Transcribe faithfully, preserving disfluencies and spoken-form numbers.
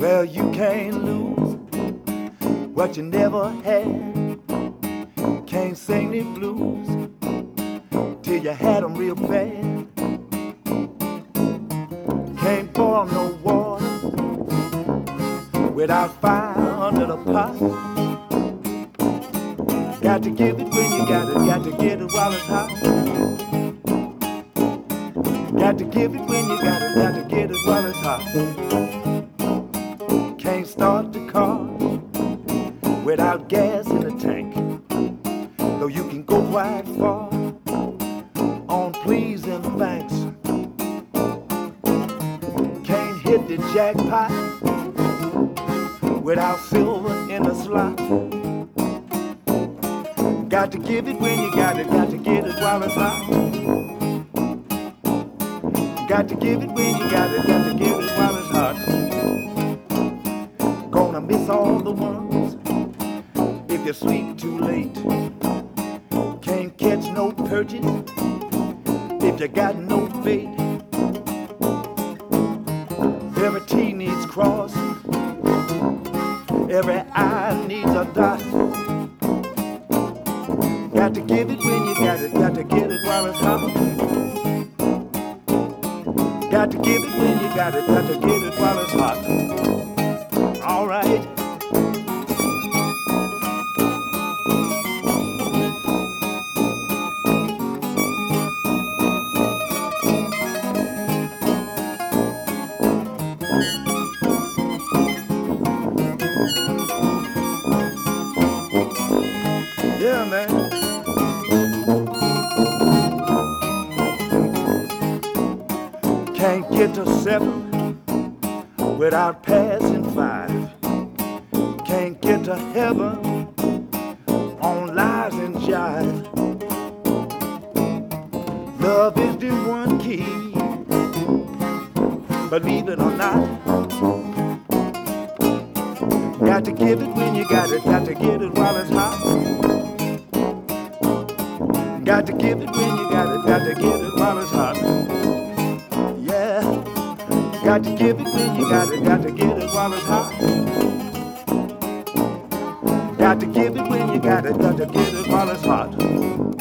Well, you can't lose what you never had. Can't sing the blues till you had 'em real bad. Can't boil no water without fire under the pot. Got to give it when you got it, got to get it while it's hot. Got to give it when you got it, got to get it while it's hot. Can't start the car without gas in the tank. Though you can go quite far on pleasing thanks. Can't hit the jackpot without silver in the slot. Got to give it when you got it, got to get it while it's hot. Got to give it when you got it, got to get it while it's hot. Gonna miss all the ones if you sleep too late. Can't catch no perches if you got no bait. Every T needs cross, every I needs a dot. Got to give it when you got it, got to get it while it's hot. Got to give it when you got it, got to get it while it's hot. All right. Yeah, man. Can't get to seven without passing five. Can't get to heaven on lies and jive. Love is the one key, believe it or not. Got to give it when you got it, got to get it while it's hot. Got to give it when you got it, got to get it while it's hot. Yeah, got to give it when you got it, got to get it while it's hot. Got to give it when you got it, got to get it while it's hot.